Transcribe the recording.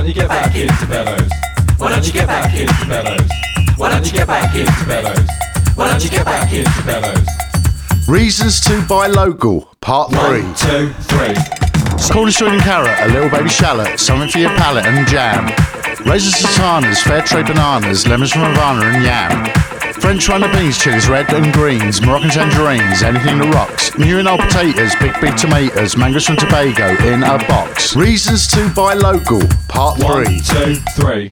you get back into Bellows? Why don't you get back into Bellows? Why don't you get back into Bellows? Why don't you get back into Bellows? Reasons to buy local, part 3. 1, 2, 3. Cornish string and carrot, a little baby shallot, something for your palate and jam. Raisins, sultanas, fair trade bananas, lemons from Havana and yam. French runner beans, chilies red and greens, Moroccan tangerines, anything that rocks. New and old potatoes, big tomatoes, mangoes from Tobago in a box. Reasons to buy local, part 3. 1, 2, 3.